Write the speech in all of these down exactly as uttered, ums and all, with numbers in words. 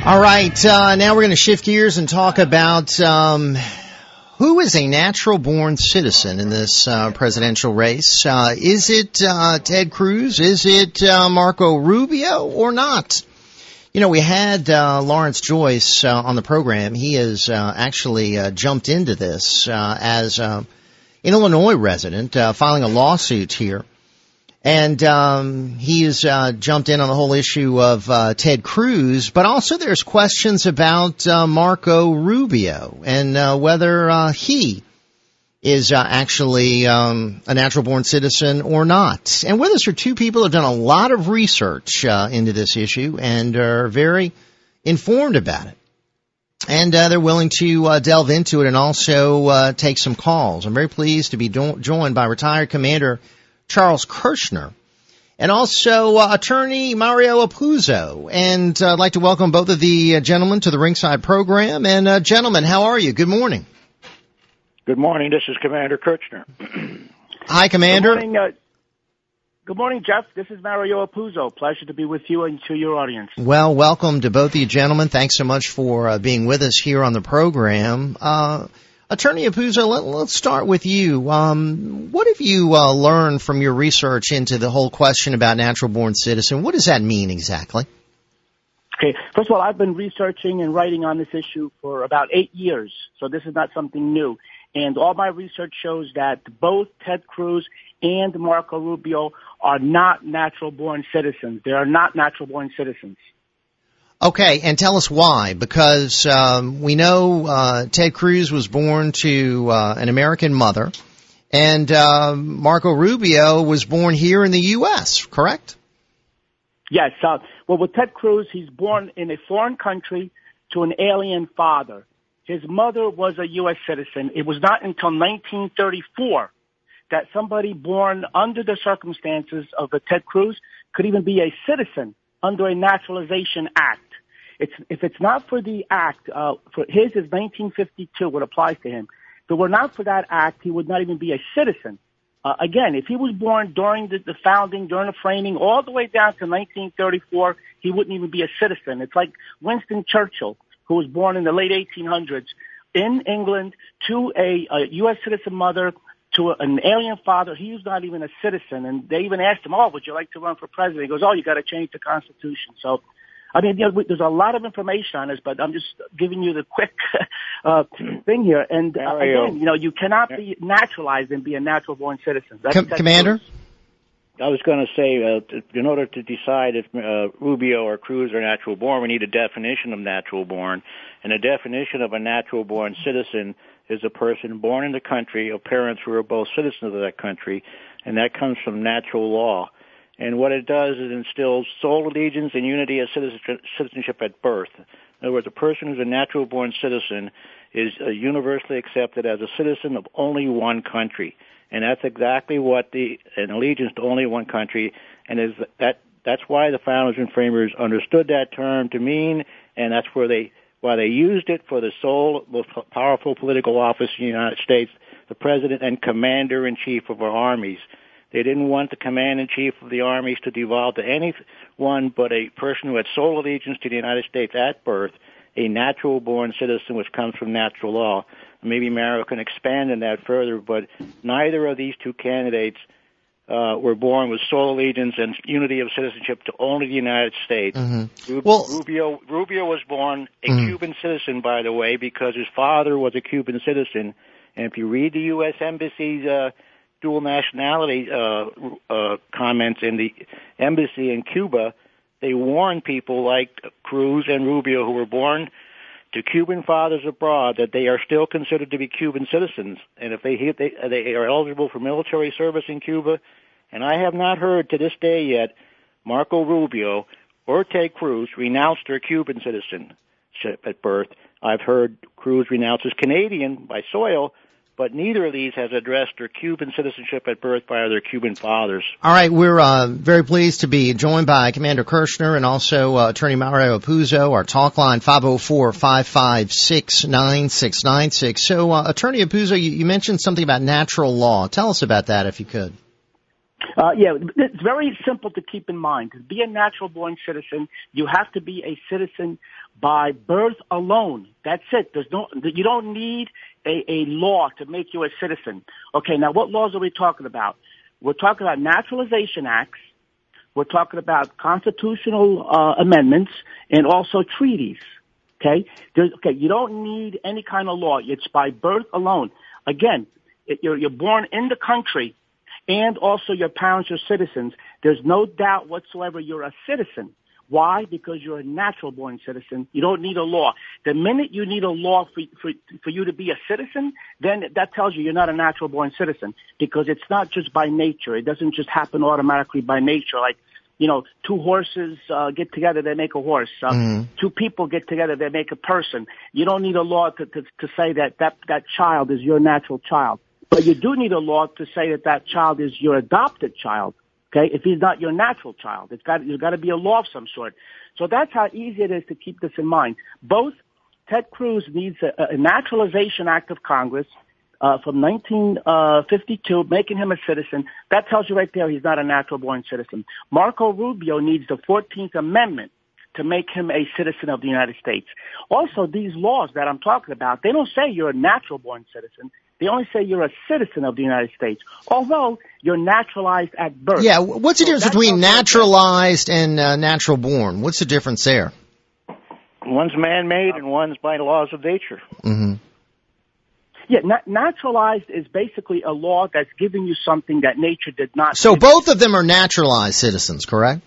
All right, uh, now we're going to shift gears and talk about um, who is a natural-born citizen in this uh, presidential race. Uh, is it uh, Ted Cruz? Is it uh, Marco Rubio or not? You know, we had uh, Lawrence Joyce uh, on the program. He has uh, actually uh, jumped into this uh, as uh, an Illinois resident uh, filing a lawsuit here. And um, he has uh, jumped in on the whole issue of uh, Ted Cruz, but also there's questions about uh, Marco Rubio and uh, whether uh, he is uh, actually um, a natural-born citizen or not. And with us are two people who have done a lot of research uh, into this issue and are very informed about it. And uh, they're willing to uh, delve into it and also uh, take some calls. I'm very pleased to be do- joined by retired Commander Charles Kirshner, and also uh, attorney Mario Apuzzo. And uh, I'd like to welcome both of the uh, gentlemen to the Ringside program. And uh, gentlemen, how are you? Good morning. Good morning. This is Commander Kirshner. Hi, Commander. Good morning, uh, good morning, Jeff. This is Mario Apuzzo. Pleasure to be with you and to your audience. Well, welcome to both of you gentlemen. Thanks so much for uh, being with us here on the program. Uh Attorney Apuzzo, let, let's start with you. Um, what have you uh, learned from your research into the whole question about natural-born citizen? What does that mean exactly? Okay. First of all, I've been researching and writing on this issue for about eight years, so this is not something new. And all my research shows that both Ted Cruz and Marco Rubio are not natural-born citizens. They are not natural-born citizens. Okay, and tell us why, because um, we know uh, Ted Cruz was born to uh, an American mother, and uh, Marco Rubio was born here in the U S, correct? Yes. Uh, well, with Ted Cruz, he's born in a foreign country to an alien father. His mother was a U S citizen. It was not until nineteen thirty-four that somebody born under the circumstances of a Ted Cruz could even be a citizen under a naturalization act. It's, if it's not for the act, uh, for his is nineteen fifty-two, what applies to him. If it were not for that act, he would not even be a citizen. Uh, again, if he was born during the, the founding, during the framing, all the way down to nineteen thirty-four, he wouldn't even be a citizen. It's like Winston Churchill, who was born in the late eighteen hundreds in England to a, a U S citizen mother, to a, an alien father. He was not even a citizen. And they even asked him, oh, would you like to run for president? He goes, oh, you got to change the Constitution. So, I mean, you know, there's a lot of information on this, but I'm just giving you the quick uh, thing here. And uh, again, you know, you cannot be naturalized and be a natural-born citizen. That's, Com- that's Commander? I was going to say, uh, in order to decide if uh, Rubio or Cruz are natural-born, we need a definition of natural-born. And a definition of a natural-born citizen is a person born in the country of parents who are both citizens of that country, and that comes from natural law. And what it does is instills sole allegiance and unity of citizenship at birth. In other words, a person who's a natural-born citizen is uh, universally accepted as a citizen of only one country. And that's exactly what the, an allegiance to only one country, and is that, that's why the founders and framers understood that term to mean, and that's where they, why they used it for the sole, most powerful political office in the United States, the President and Commander-in-Chief of our armies. They didn't want the Commander-in-Chief of the armies to devolve to anyone but a person who had sole allegiance to the United States at birth, a natural-born citizen, which comes from natural law. Maybe Mario can expand on that further, but neither of these two candidates uh, were born with sole allegiance and unity of citizenship to only the United States. Mm-hmm. Rub- well, Rubio, Rubio was born a mm-hmm. Cuban citizen, by the way, because his father was a Cuban citizen. And if you read the U S Embassy's uh, dual nationality uh, uh, comments in the embassy in Cuba, they warn people like Cruz and Rubio, who were born to Cuban fathers abroad, that they are still considered to be Cuban citizens, and if they they, they are eligible for military service in Cuba. And I have not heard to this day yet Marco Rubio or Ted Cruz renounce their Cuban citizenship at birth. I've heard Cruz renounce his Canadian by soil, but neither of these has addressed their Cuban citizenship at birth by their Cuban fathers. All right, we're uh, very pleased to be joined by Commander Kirshner and also uh, Attorney Mario Apuzzo. Our talk line, five oh four, five five six, nine six nine six. So, uh, Attorney Apuzzo, you, you mentioned something about natural law. Tell us about that, if you could. Uh, yeah, it's very simple to keep in mind. To be a natural-born citizen, you have to be a citizen by birth alone. That's it. There's no, you don't need a, a law to make you a citizen. Okay, now what laws are we talking about? We're talking about naturalization acts. We're talking about constitutional uh, amendments and also treaties. Okay, There's, okay. You don't need any kind of law. It's by birth alone. Again, it, you're, you're born in the country, and also your parents are citizens. There's no doubt whatsoever you're a citizen. Why? Because you're a natural-born citizen. You don't need a law. The minute you need a law for, for, for you to be a citizen, then that tells you you're not a natural-born citizen, because it's not just by nature. It doesn't just happen automatically by nature. Like, you know, two horses uh, get together, they make a horse. Uh, mm-hmm. Two people get together, they make a person. You don't need a law to, to, to say that, that that child is your natural child. But you do need a law to say that that child is your adopted child. Okay, if he's not your natural child, it's got, there's got to be a law of some sort. So that's how easy it is to keep this in mind. Both Ted Cruz needs a, a naturalization act of Congress uh, from nineteen fifty-two, making him a citizen. That tells you right there he's not a natural-born citizen. Marco Rubio needs the fourteenth Amendment to make him a citizen of the United States. Also, these laws that I'm talking about, they don't say you're a natural-born citizen. They only say you're a citizen of the United States, although you're naturalized at birth. Yeah, what's the so difference between naturalized and uh, natural born? What's the difference there? One's man-made and one's by laws of nature. Mm-hmm. Yeah, na- naturalized is basically a law that's giving you something that nature did not. So both of them are naturalized citizens, correct?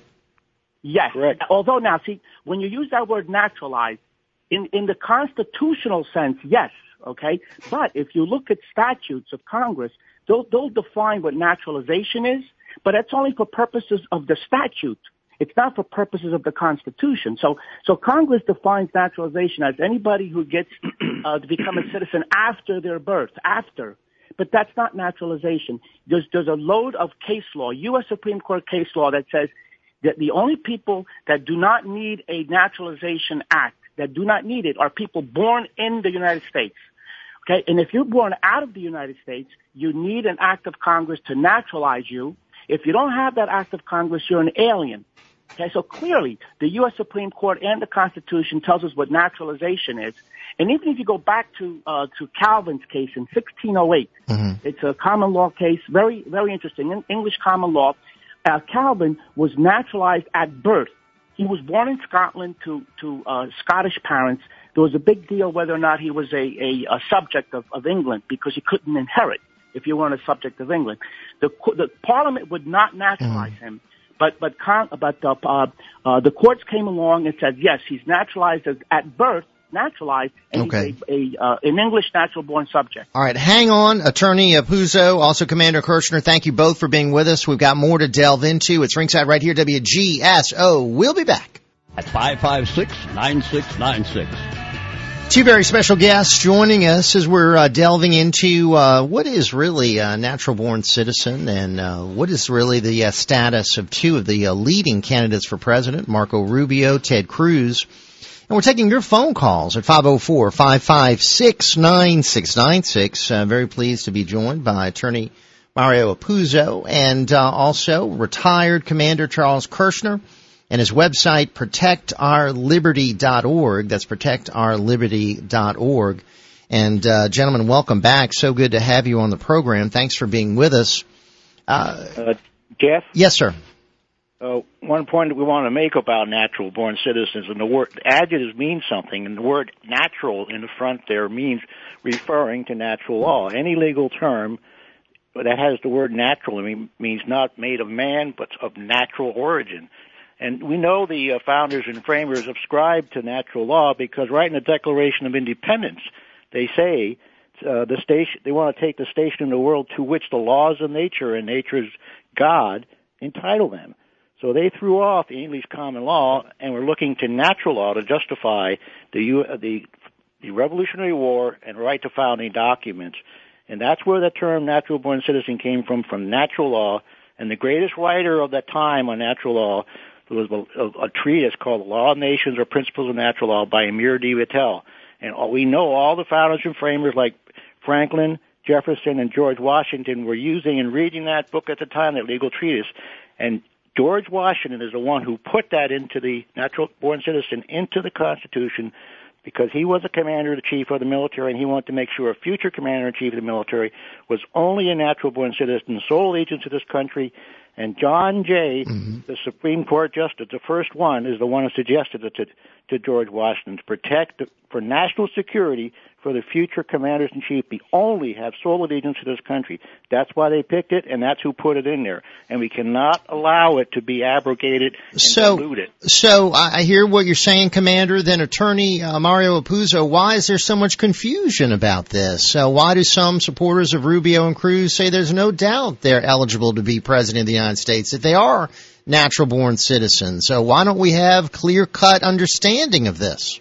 Yes. Correct. Although now, see, when you use that word naturalized, in, in the constitutional sense, yes. Okay, but if you look at statutes of Congress, they'll, they'll define what naturalization is, but that's only for purposes of the statute. It's not for purposes of the Constitution. So, so Congress defines naturalization as anybody who gets uh, to become a citizen after their birth, after. But that's not naturalization. There's, there's a load of case law, U S Supreme Court case law, that says that the only people that do not need a naturalization act, that do not need it, are people born in the United States. Okay, and if you're born out of the United States, you need an act of Congress to naturalize you. If you don't have that act of Congress, you're an alien. Okay, so clearly the U S Supreme Court and the Constitution tells us what naturalization is. And even if you go back to uh, to Calvin's case in sixteen oh eight, mm-hmm. It's a common law case, very, very interesting, in English common law. Uh, Calvin was naturalized at birth. He was born in Scotland to, to uh, Scottish parents. There was a big deal whether or not he was a, a, a subject of, of England, because he couldn't inherit if you weren't a subject of England. The, the Parliament would not naturalize mm. him, but but con, but uh, uh, the courts came along and said, yes, he's naturalized as, at birth, naturalized, and okay. he's a, a uh, an English natural-born subject. All right, hang on, Attorney Puzo, also Commander Kirshner. Thank you both for being with us. We've got more to delve into. It's Ringside right here, W G S O. We'll be back at five five six, nine six nine six. Two very special guests joining us as we're uh, delving into uh, what is really a natural-born citizen, and uh, what is really the uh, status of two of the uh, leading candidates for president, Marco Rubio, Ted Cruz. And we're taking your phone calls at five oh four, five five six, nine six nine six. Uh, very pleased to be joined by Attorney Mario Puzo and uh, also retired Commander Charles Kirshner, and his website, protect our liberty dot org. That's protect our liberty dot org. And, uh, gentlemen, welcome back. So good to have you on the program. Thanks for being with us. Uh, uh Jeff? Yes, sir. Uh, one point that we want to make about natural-born citizens, and the word adjectives mean something, and the word natural in the front there means referring to natural law. Any legal term that has the word natural means not made of man, but of natural origin. And we know the uh, founders and framers subscribed to natural law because right in the Declaration of Independence, they say uh, the station they want to take the station in the world to which the laws of nature and nature's God entitle them. So they threw off the English common law and were looking to natural law to justify the the, the Revolutionary War and right to founding documents. And that's where the term natural-born citizen came from, from natural law. And the greatest writer of that time on natural law was a, a, a treatise called The Law of Nations or Principles of Natural Law by Amir D. Vattel. And all, we know all the founders and framers like Franklin, Jefferson, and George Washington were using and reading that book at the time, that legal treatise. And George Washington is the one who put that into the natural-born citizen into the Constitution because he was a commander-in-chief of the military, and he wanted to make sure a future commander-in-chief of the military was only a natural-born citizen, sole allegiance to this country. And John Jay, mm-hmm. the Supreme Court Justice, the first one, is the one who suggested it to, to George Washington to protect the, for national security for the future commanders-in-chief, be only have sole allegiance to this country. That's why they picked it, and that's who put it in there. And we cannot allow it to be abrogated and so, diluted. So I hear what you're saying, Commander. Then Attorney uh, Mario Apuzzo, why is there so much confusion about this? Uh, why do some supporters of Rubio and Cruz say there's no doubt they're eligible to be president of the United States, that they are natural-born citizens? So why don't we have clear-cut understanding of this?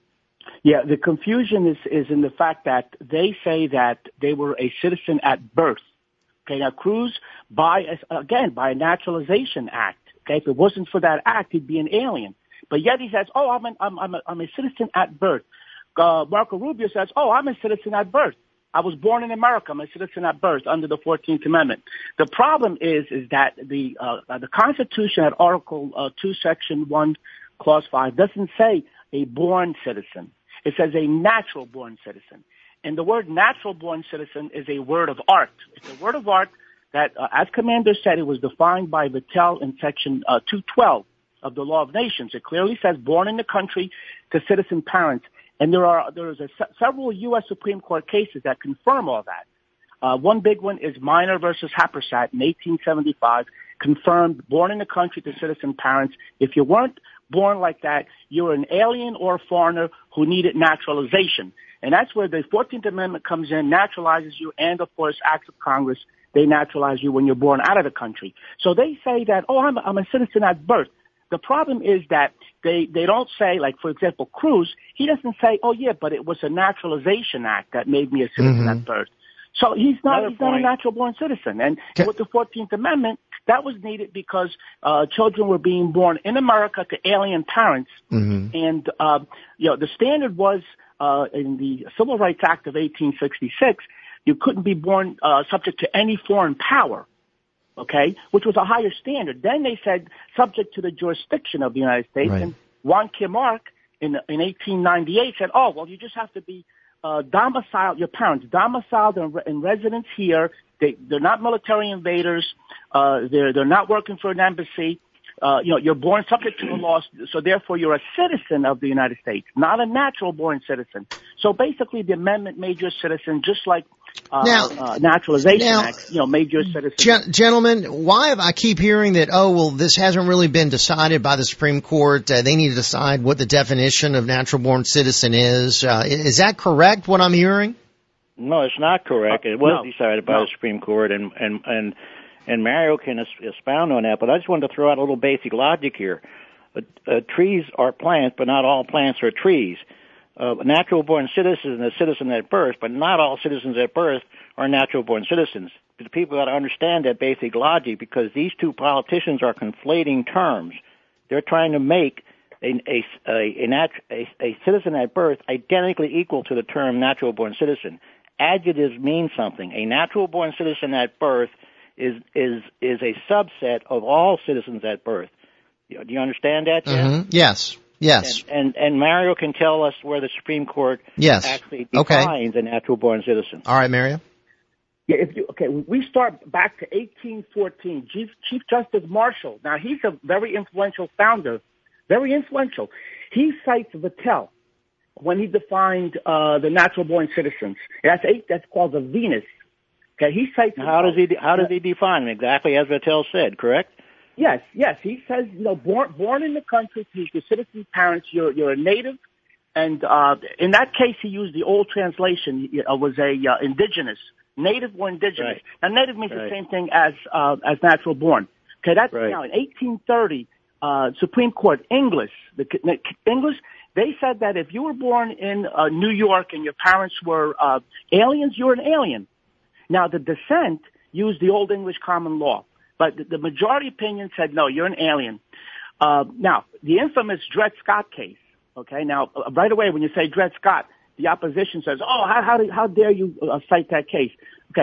Yeah, the confusion is, is in the fact that they say that they were a citizen at birth. Okay, now Cruz, by, again, by a naturalization act. Okay, if it wasn't for that act, he'd be an alien. But yet he says, oh, I'm, an, I'm, I'm, a, I'm a citizen at birth. Uh, Marco Rubio says, oh, I'm a citizen at birth. I was born in America. I'm a citizen at birth under the fourteenth Amendment. The problem is, is that the, uh, the Constitution at Article uh, two, Section one, Clause five doesn't say a born citizen. It says a natural-born citizen. And the word natural-born citizen is a word of art. It's a word of art that, uh, as Commander said, it was defined by Vattel in Section uh, two twelve of the Law of Nations. It clearly says born in the country to citizen parents. And there are there is a, several U S Supreme Court cases that confirm all that. Uh, one big one is Minor versus Happersett in eighteen seventy-five, confirmed born in the country to citizen parents. If you weren't born like that, you're an alien or a foreigner who needed naturalization. And that's where the fourteenth Amendment comes in, naturalizes you, and, of course, acts of Congress, they naturalize you when you're born out of the country. So they say that, oh, I'm, I'm a citizen at birth. The problem is that they, they don't say, like, for example, Cruz, he doesn't say, oh, yeah, but it was a naturalization act that made me a citizen mm-hmm. at birth. So he's not, Another he's not a natural-born citizen. And okay. with the fourteenth Amendment, that was needed because uh children were being born in America to alien parents. Mm-hmm. And, uh, you know, the standard was uh in the Civil Rights Act of eighteen sixty-six, you couldn't be born uh subject to any foreign power, okay, which was a higher standard. Then they said subject to the jurisdiction of the United States. Right. And Juan Kimark in, in eighteen ninety-eight said, oh, well, you just have to be Uh, domiciled, your parents domiciled in, in residence here. They, they're not military invaders. Uh, they're, they're not working for an embassy. Uh, you know, you're born subject to the laws, so therefore you're a citizen of the United States, not a natural born citizen. So basically the amendment made you a citizen just like Uh, now, uh, naturalization now, act, you know, made you a citizen. Gen- gentlemen, why have I keep hearing that, oh, well, this hasn't really been decided by the Supreme Court. Uh, they need to decide what the definition of natural-born citizen is. Uh, is that correct, what I'm hearing? No, it's not correct. It was no. decided by no. the Supreme Court, and, and, and, and Mario can expound on that, but I just wanted to throw out a little basic logic here. Uh, uh, trees are plants, but not all plants are trees. Uh, a natural-born citizen is a citizen at birth, but not all citizens at birth are natural-born citizens. The people got to understand that basic logic because these two politicians are conflating terms. They're trying to make a, a, a, a, nat- a, a citizen at birth identically equal to the term natural-born citizen. Adjectives mean something. A natural-born citizen at birth is is is a subset of all citizens at birth. Do you understand that, Jeff? Mm-hmm. Yes. Yes. And, and and Mario can tell us where the Supreme Court yes. actually defines okay. a natural-born citizen. All right, Mario. Yeah, if you, okay, we start back to eighteen fourteen. Chief, Chief Justice Marshall. Now, he's a very influential founder, very influential. He cites Vattel when he defined uh, the natural-born citizens. That's eight. That's called the Venus. Okay, he cites. How does he how does he define them? Exactly as Vattel said, correct? Yes, yes. He says, you know, born born in the country to your citizen parents, you're you're a native, and uh, in that case, he used the old translation. It was a uh, indigenous, native or indigenous. Right. Now, native means right. the same thing as uh, as natural born. Okay, that's right. now in eighteen thirty, uh, Supreme Court English, the English, they said that if you were born in uh, New York and your parents were uh, aliens, you're an alien. Now, the dissent used the Old English common law. But the majority opinion said, no, you're an alien. Uh, now, the infamous Dred Scott case, okay? Now, uh, right away when you say Dred Scott, the opposition says, oh, how, how, how dare you uh, cite that case? Okay,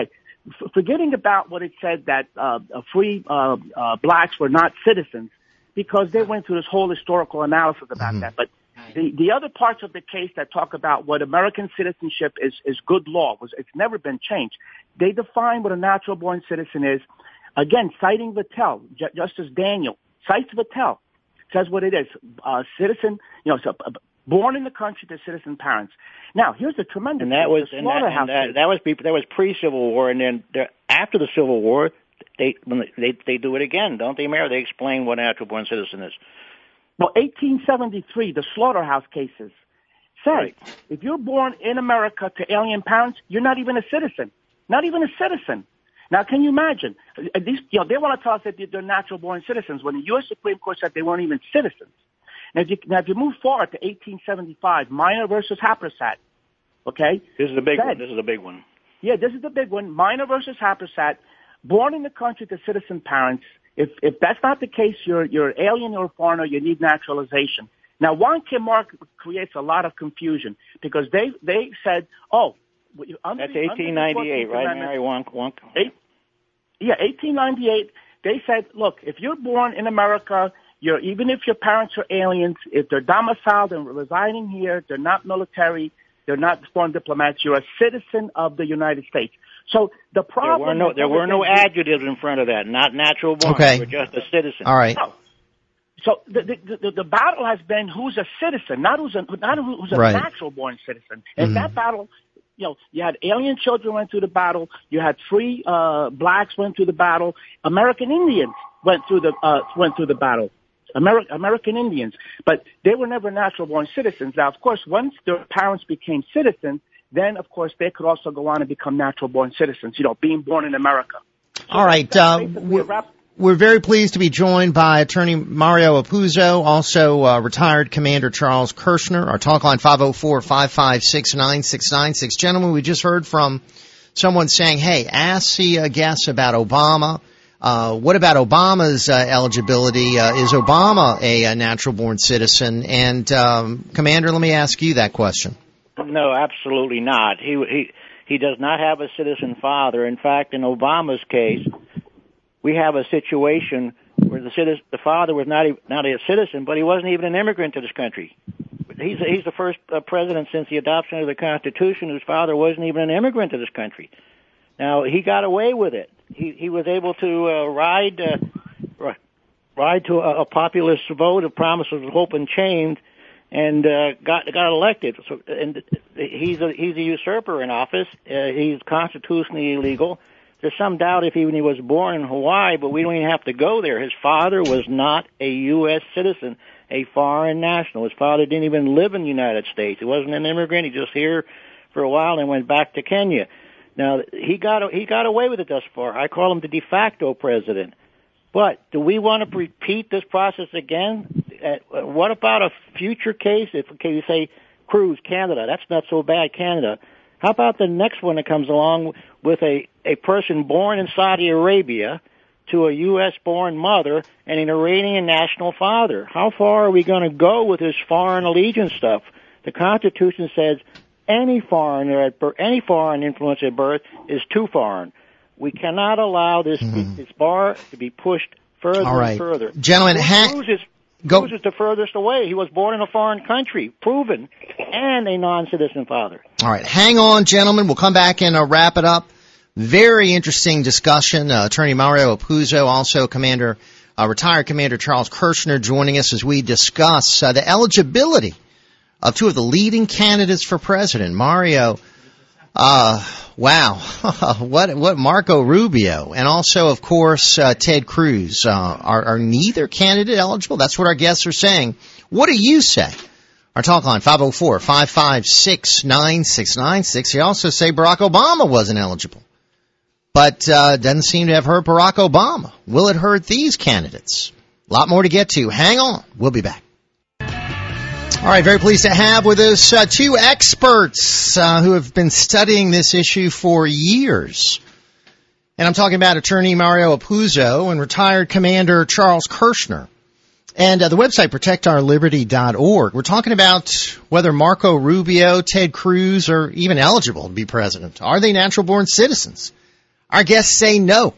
f- forgetting about what it said that uh, free uh, uh, blacks were not citizens, because they went through this whole historical analysis about mm-hmm. that. But the, the other parts of the case that talk about what American citizenship is, is good law, was it's never been changed. They define what a natural-born citizen is. Again, citing Vattel, J- Justice Daniel cites Vattel, says what it is. Uh, citizen, you know, so, uh, born in the country to citizen parents. Now, here's a tremendous. And that was and that, and that, that was that was pre-Civil War, and then there, after the Civil War, they when they they do it again, don't they, Mayor? They explain what a natural-born citizen is. Well, eighteen seventy-three, the slaughterhouse cases says right. if you're born in America to alien parents, you're not even a citizen. Not even a citizen. Now, can you imagine? At least, you know, they want to tell us that they're natural-born citizens when the U S Supreme Court said they weren't even citizens. Now, if you, now, if you move forward to eighteen seventy-five, Minor versus Happersett, okay? This is a big said, one. This is a big one. Yeah, this is the big one. Minor versus Happersett, born in the country to citizen parents. If if that's not the case, you're you're an alien or a foreigner. You need naturalization. Now, Wong Kim Ark creates a lot of confusion because they they said, oh, under that's the, eighteen ninety-eight, right, Mary Wong Wong? Eight, yeah, eighteen ninety-eight. They said, look, if you're born in America, you're even if your parents are aliens, if they're domiciled and residing here, they're not military, they're not foreign diplomats, you're a citizen of the United States. So the problem there were no there were no adjectives in front of that. Not natural born. Okay. We're just a citizen. All right. No. So the, the the the battle has been who's a citizen, not who's a not who's a right. natural born citizen. And mm-hmm. that battle, you know, you had alien children went through the battle. You had free uh, blacks went through the battle. American Indians went through the uh, went through the battle. Ameri- American Indians, but they were never natural born citizens. Now, of course, once their parents became citizens, then, of course, they could also go on and become natural-born citizens, you know, being born in America. So All right. Uh, we're, we're very pleased to be joined by Attorney Mario Apuzzo, also uh, retired Commander Charles Kirshner. Our talk line, five oh four, five five six, nine six nine six. Gentlemen, we just heard from someone saying, hey, ask the uh, guests about Obama. Uh, what about Obama's uh, eligibility? Uh, is Obama a, a natural-born citizen? And, um, Commander, let me ask you that question. No, absolutely not. He he he does not have a citizen father. In fact, in Obama's case, we have a situation where the citizen, the father was not a, not a citizen, but he wasn't even an immigrant to this country. He's he's the first uh, president since the adoption of the Constitution whose father wasn't even an immigrant to this country. Now he got away with it. He he was able to uh, ride uh, ride to a, a populist vote of promises of hope and change. And uh, got got elected. So, and he's a he's a usurper in office. Uh, he's constitutionally illegal. There's some doubt if even he was born in Hawaii, but we don't even have to go there. His father was not a U S citizen, a foreign national. His father didn't even live in the United States. He wasn't an immigrant. He just here for a while and went back to Kenya. Now he got he got away with it thus far. I call him the de facto president. But do we want to repeat this process again? Uh, what about a future case? If okay, you say Cruz, Canada, that's not so bad, Canada. How about the next one that comes along with a, a person born in Saudi Arabia to a U S-born mother and an Iranian national father? How far are we going to go with this foreign allegiance stuff? The Constitution says any foreigner at birth, any foreign influence at birth is too foreign. We cannot allow this mm-hmm. this bar to be pushed further All right. and further. Gentlemen, ha- Cruz is, go. Cruz is the furthest away. He was born in a foreign country, proven, and a non-citizen father. All right, hang on, gentlemen. We'll come back and uh, wrap it up. Very interesting discussion. Uh, Attorney Mario Apuzzo, also Commander, uh, retired Commander Charles Kirshner, joining us as we discuss uh, the eligibility of two of the leading candidates for president. Mario. Uh, wow. what, what Marco Rubio and also, of course, uh, Ted Cruz, uh, are, are neither candidate eligible? That's what our guests are saying. What do you say? Our talk line, five oh four, five five six, nine six nine six. You also say Barack Obama wasn't eligible. But, uh, doesn't seem to have hurt Barack Obama. Will it hurt these candidates? A lot more to get to. Hang on. We'll be back. All right, very pleased to have with us uh, two experts uh, who have been studying this issue for years. And I'm talking about Attorney Mario Apuzzo and retired Commander Charles Kirshner. And uh, the website, protect our liberty dot org. We're talking about whether Marco Rubio, Ted Cruz are even eligible to be president. Are they natural-born citizens? Our guests say no.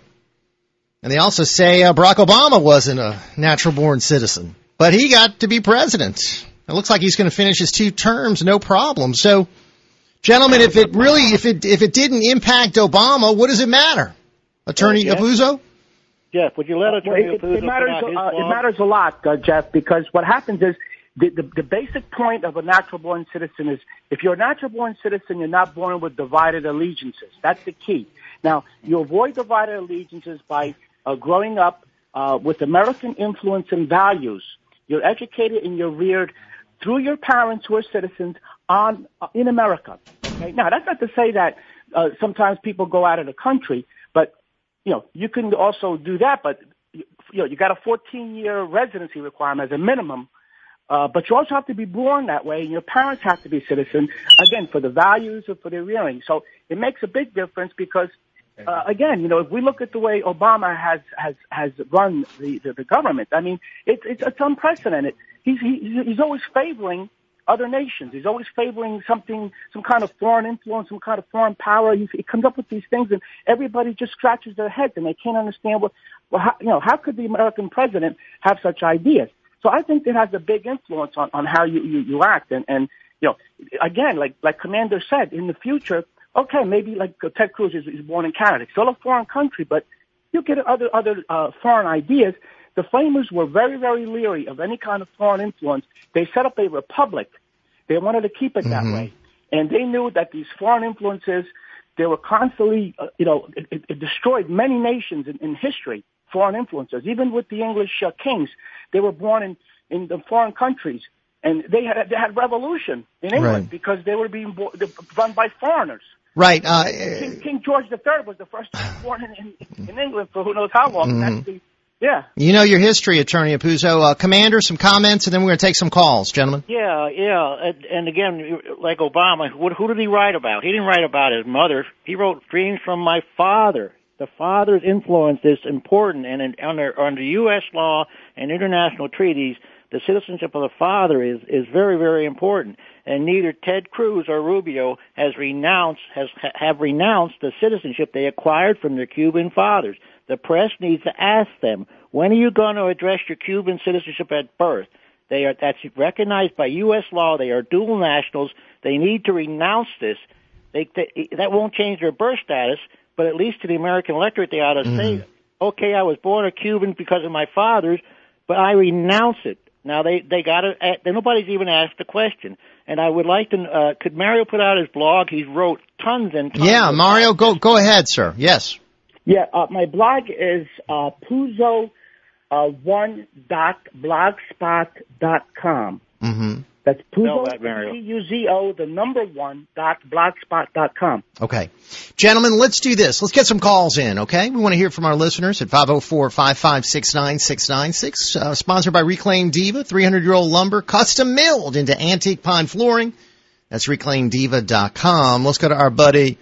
And they also say uh, Barack Obama wasn't a natural-born citizen, but he got to be president. It looks like he's going to finish his two terms, no problem. So, gentlemen, if it really, if it if it didn't impact Obama, what does it matter? Attorney uh, Jeff? Apuzzo? Jeff, would you let Attorney well, it, Apuzzo it matters. put out his Uh, blog? it matters a lot, uh, Jeff, because what happens is the, the the basic point of a natural-born citizen is if you're a natural-born citizen, you're not born with divided allegiances. That's the key. Now, you avoid divided allegiances by uh, growing up uh, with American influence and values. You're educated and you're reared through your parents who are citizens on uh, in America. Okay? Now, that's not to say that uh, sometimes people go out of the country, but you know you can also do that. But you know you got a fourteen-year residency requirement as a minimum. Uh, but you also have to be born that way, and your parents have to be citizens, again, for the values or for their rearing. So it makes a big difference because, uh, again, you know, if we look at the way Obama has has has run the the, the government, I mean, it's it's, it's unprecedented. He's he, he's always favoring other nations. He's always favoring something, some kind of foreign influence, some kind of foreign power. He, he comes up with these things, and everybody just scratches their heads, and they can't understand what, well, how, you know, how could the American president have such ideas? So I think it has a big influence on, on how you, you, you act. And, and, you know, again, like, like Commander said, in the future, okay, maybe like Ted Cruz is, is born in Canada. It's still a foreign country, but you get other, other, uh, foreign ideas. The Framers were very, very leery of any kind of foreign influence. They set up a republic. They wanted to keep it that Mm-hmm. way. And they knew that these foreign influences, they were constantly, uh, you know, it, it, it destroyed many nations in, in history. Foreign influences, even with the English uh, kings, they were born in, in the foreign countries, and they had they had revolution in England Right. because they were being bo- run by foreigners. Right. Uh, King, King George the Third was the first born in, in, in England for who knows how long. Mm-hmm. That's the, yeah. you know your history, Attorney Apuzzo. Uh, Commander, some comments, and then we're going to take some calls, gentlemen. Yeah, yeah, and, and again, like Obama, what, who did he write about? He didn't write about his mother. He wrote Dreams from My Father. The father's influence is important, and in, under, under U S law and international treaties, the citizenship of the father is, is very, very important. And neither Ted Cruz or Rubio has renounced has have renounced the citizenship they acquired from their Cuban fathers. The press needs to ask them, when are you going to address your Cuban citizenship at birth? They are that's recognized by U S law. They are dual nationals. They need to renounce this. They, they, that won't change their birth status. But at least to the American electorate, they ought to mm-hmm. say, okay, I was born a Cuban because of my fathers, but I renounce it. Now, they, they got to, nobody's even asked the question. And I would like to, uh, could Mario put out his blog? He's wrote tons and tons. Yeah, of Mario, go, go ahead, sir. Yes. Yeah, uh, my blog is, uh, Puzo, uh, one dot blogspot dot com. Mm-hmm. That's Puzo, that, Mario. P U Z O, the number one, dot blogspot dot com. Okay. Gentlemen, let's do this. Let's get some calls in, okay? We want to hear from our listeners at five oh four, five five six, nine six nine six. Uh, sponsored by Reclaim Diva, three hundred year old lumber, custom milled into antique pine flooring. That's reclaim diva dot com. Let's go to our buddy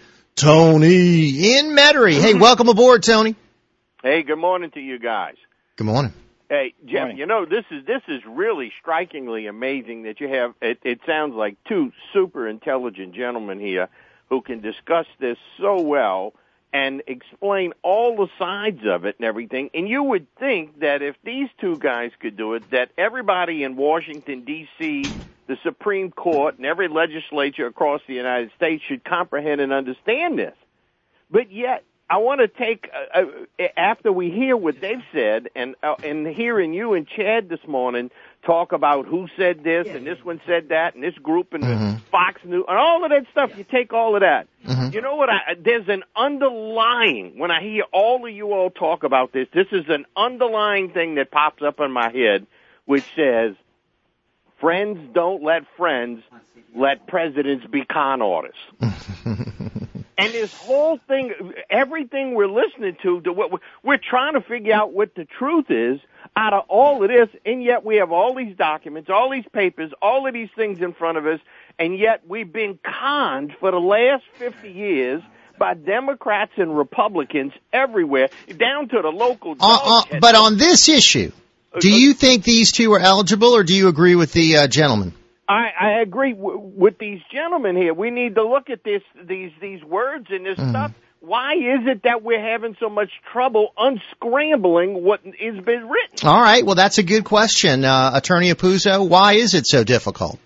Tony in Metairie. Hey, welcome aboard, Tony. Hey, good morning to you guys. Good morning. Hey, Jeff, Morning. you know, this is this is really strikingly amazing that you have, it, it sounds like two super intelligent gentlemen here who can discuss this so well and explain all the sides of it and everything. And you would think that if these two guys could do it, that everybody in Washington, D C, the Supreme Court, and every legislature across the United States should comprehend and understand this. But yet, I want to take, uh, uh, after we hear what they've said, and uh, and hearing you and Chad this morning talk about who said this, and this one said that, and this group, and Mm-hmm. the Fox News, and all of that stuff, you take all of that. Mm-hmm. You know what? I, there's an underlying, when I hear all of you all talk about this, this is an underlying thing that pops up in my head, which says, friends don't let friends let presidents be con artists. And this whole thing, everything we're listening to, to what we're, we're trying to figure out what the truth is out of all of this, and yet we have all these documents, all these papers, all of these things in front of us, and yet we've been conned for the last fifty years by Democrats and Republicans everywhere, down to the local Uh, uh, dog but on this issue, do you think these two are eligible, or do you agree with the uh, gentleman? I, I agree w- with these gentlemen here. We need to look at this, these these words and this Mm-hmm. stuff. why is it that we're having so much trouble unscrambling what has been written? All right. Well, that's a good question. Uh, Attorney Apuzzo, why is it so difficult?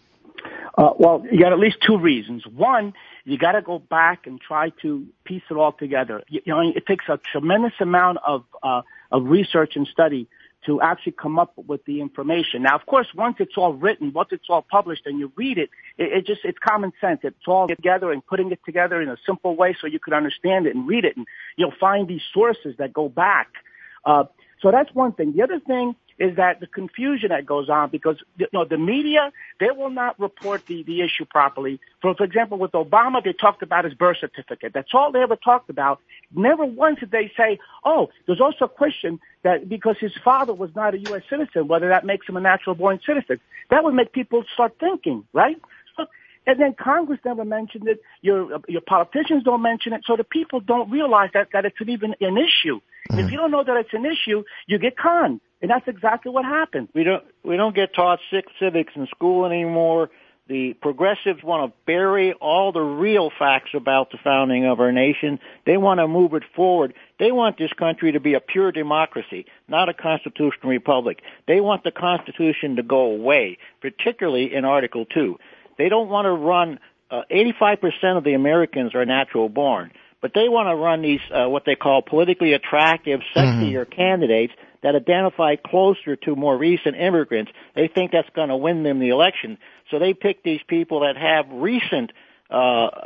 Uh, well, you got at least two reasons. One, you got to go back and try to piece it all together. You, you know, it takes a tremendous amount of uh, of research and study to actually come up with the information. Now, of course, once it's all written, once it's all published and you read it, it, it just, it's common sense. It's all together and putting it together in a simple way so you can understand it and read it, and you'll find these sources that go back. Uh, so that's one thing. The other thing is that the confusion that goes on, because, you know, the media, they will not report the, the issue properly. For, for example, with Obama, they talked about his birth certificate. That's all they ever talked about. Never once did they say, oh, there's also a question that because his father was not a U S citizen, whether that makes him a natural-born citizen. That would make people start thinking, right? So, and then Congress never mentioned it. Your your politicians don't mention it. So the people don't realize that, that it's even an issue. Mm-hmm. If you don't know that it's an issue, you get conned. And that's exactly what happened. We don't we don't get taught civics in school anymore. The progressives want to bury all the real facts about the founding of our nation. They want to move it forward. They want this country to be a pure democracy, not a constitutional republic. They want the Constitution to go away, particularly in Article two. They don't want to run, uh, eighty-five percent of the Americans are natural born, but they want to run these, uh, what they call politically attractive, sexier mm-hmm. candidates that identify closer to more recent immigrants. They think that's going to win them the election. So they pick these people that have recent uh,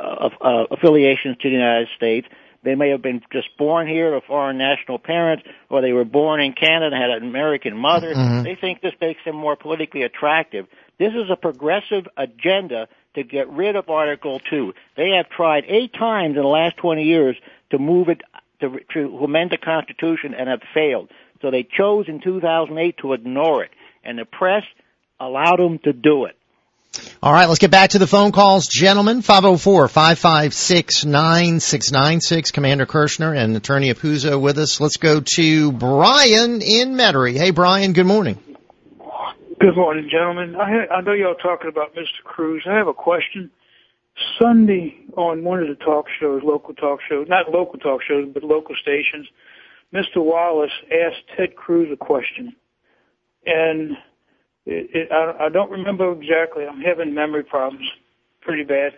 uh, affiliations to the United States. They may have been just born here to foreign national parents, or they were born in Canada and had an American mother. Mm-hmm. They think this makes them more politically attractive. This is a progressive agenda to get rid of Article two. They have tried eight times in the last twenty years to move it, to, to amend the Constitution, and have failed. So they chose in two thousand eight to ignore it, and the press allowed them to do it. All right, let's get back to the phone calls. Gentlemen, five oh four, five five six, nine six nine six. Commander Kirshner and Attorney Apuzzo with us. Let's go to Brian in Metairie. Hey, Brian, good morning. Good morning, gentlemen. I, ha- I know y'all talking about Mister Cruz. I have a question. Sunday on one of the talk shows, local talk shows, not local talk shows, but local stations, Mister Wallace asked Ted Cruz a question. And it, it, I, I don't remember exactly. I'm having memory problems pretty bad.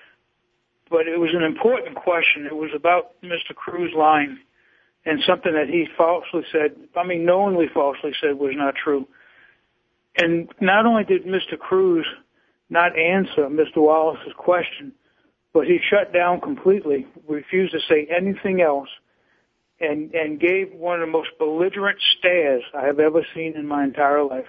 But it was an important question. It was about Mister Cruz lying and something that he falsely said, I mean, knowingly falsely said was not true. And not only did Mister Cruz not answer Mister Wallace's question, but he shut down completely, refused to say anything else, and, and gave one of the most belligerent stares I have ever seen in my entire life.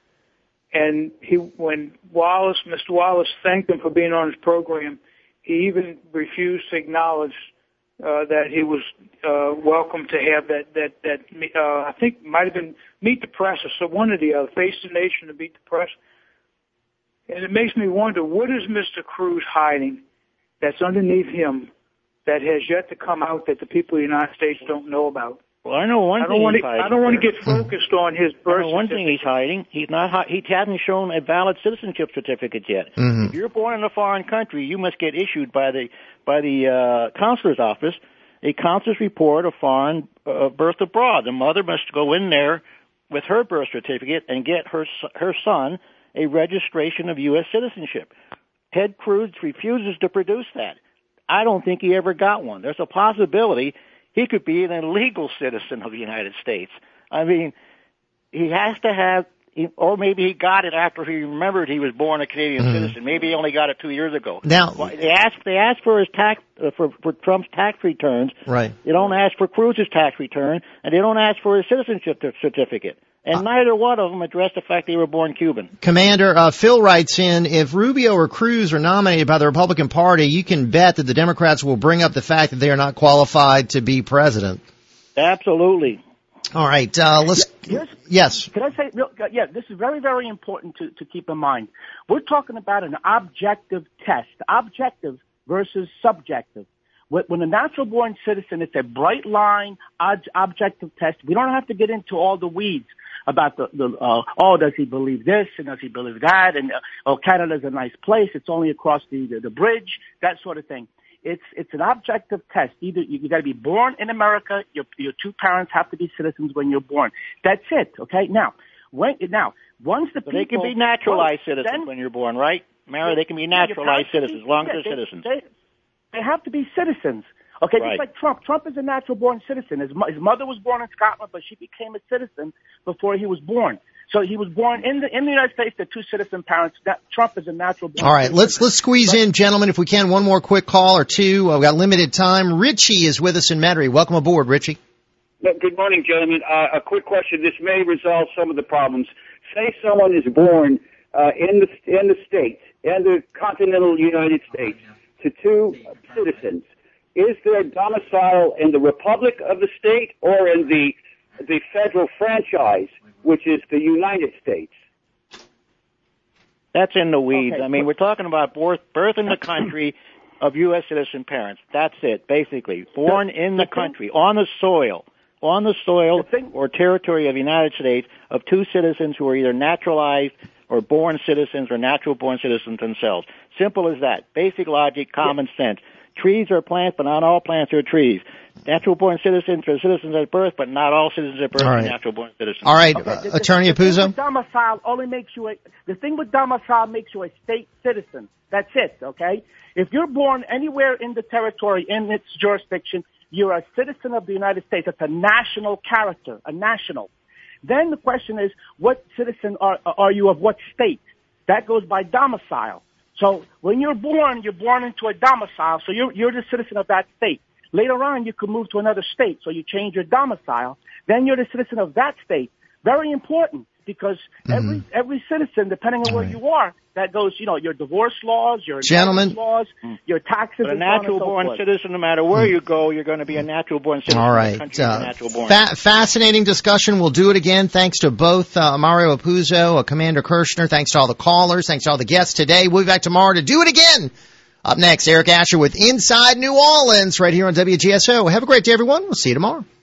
And he, when Wallace, Mister Wallace thanked him for being on his program, he even refused to acknowledge uh, that he was uh, welcome to have that, that, that uh, I think it might have been Meet the Press or so one or the other, Face the Nation to Meet the Press. And it makes me wonder, what is Mister Cruz hiding that's underneath him that has yet to come out that the people of the United States don't know about? Well, I know one I don't thing want he's to, hiding. I don't want to get focused on his birth I know one thing he's hiding. He's not. Hi- he hasn't shown a valid citizenship certificate yet. Mm-hmm. If you're born in a foreign country, you must get issued by the by the uh, consular's office a consular's report of foreign uh, birth abroad. The mother must go in there with her birth certificate and get her her son a registration of U S citizenship. Ted Cruz refuses to produce that. I don't think he ever got one. There's a possibility he could be an illegal citizen of the United States. I mean, he has to have, or maybe he got it after he remembered he was born a Canadian mm-hmm. citizen. Maybe he only got it two years ago. Now they asked they asked for his tax uh, for for Trump's tax returns. Right. They don't ask for Cruz's tax return, and they don't ask for his citizenship certificate. And uh, neither one of them addressed the fact they were born Cuban. Commander, uh, Phil writes in, if Rubio or Cruz are nominated by the Republican Party, you can bet that the Democrats will bring up the fact that they are not qualified to be president. Absolutely. All right, uh, let's, yes. yes. Can I say, yeah, this is very, very important to, to keep in mind. We're talking about an objective test, objective versus subjective. When a natural-born citizen, it's a bright line, ob- objective test. We don't have to get into all the weeds about the, the uh, oh, does he believe this and does he believe that, and uh, oh, Canada's a nice place. It's only across the, the the bridge, that sort of thing. It's it's an objective test. Either you, you got to be born in America. Your your two parents have to be citizens when you're born. That's it. Okay. Now, when now once the so people they can be naturalized well, citizens then, when you're born, right, Mara? They can be naturalized citizens as long as they're they, citizens. They, they have to be citizens. Okay, right. Just like Trump. Trump is a natural-born citizen. His, his mother was born in Scotland, but she became a citizen before he was born. So he was born in the in the United States to two citizen parents. That Trump is a natural-born. All right, citizen. let's let's squeeze but, in, gentlemen, if we can. One more quick call or two. We've got limited time. Richie is with us in Metairie. Welcome aboard, Richie. Good morning, gentlemen. Uh, a quick question. This may resolve some of the problems. Say someone is born uh, in the in the States, in the continental United States, to two citizens. Is their domicile in the Republic of the state or in the the federal franchise, which is the United States? That's in the weeds. Okay. I mean, we're talking about birth, birth in the country of U S citizen parents. That's it, basically. Born in the country, on the soil, on the soil or territory of the United States of two citizens who are either naturalized or born citizens or natural-born citizens themselves. Simple as that. Basic logic, common sense. Trees are plants, but not all plants are trees. Natural-born citizens are citizens at birth, but not all citizens at birth are right. natural-born citizens. All right, okay, uh, the, Attorney the, the Apuzzo? thing with domicile only makes you a, the thing with domicile makes you a state citizen. That's it, okay? If you're born anywhere in the territory, in its jurisdiction, you're a citizen of the United States. It's a national character, a national. Then the question is, what citizen are, are you of what state? That goes by domicile. So when you're born, you're born into a domicile, so you're, you're the citizen of that state. Later on, you could move to another state, so you change your domicile. Then you're the citizen of that state. Very important, because mm-hmm. every every citizen, depending on where right. you are, that goes, you know, your divorce laws, your Gentlemen, laws, your taxes. But a natural-born so citizen, no matter where you go, you're going to be a natural-born citizen. All right. Uh, fa- fascinating discussion. We'll do it again. Thanks to both uh, Mario Apuzzo, uh, Commander Kirshner. Thanks to all the callers. Thanks to all the guests today. We'll be back tomorrow to do it again. Up next, Eric Asher with Inside New Orleans right here on W G S O. Have a great day, everyone. We'll see you tomorrow.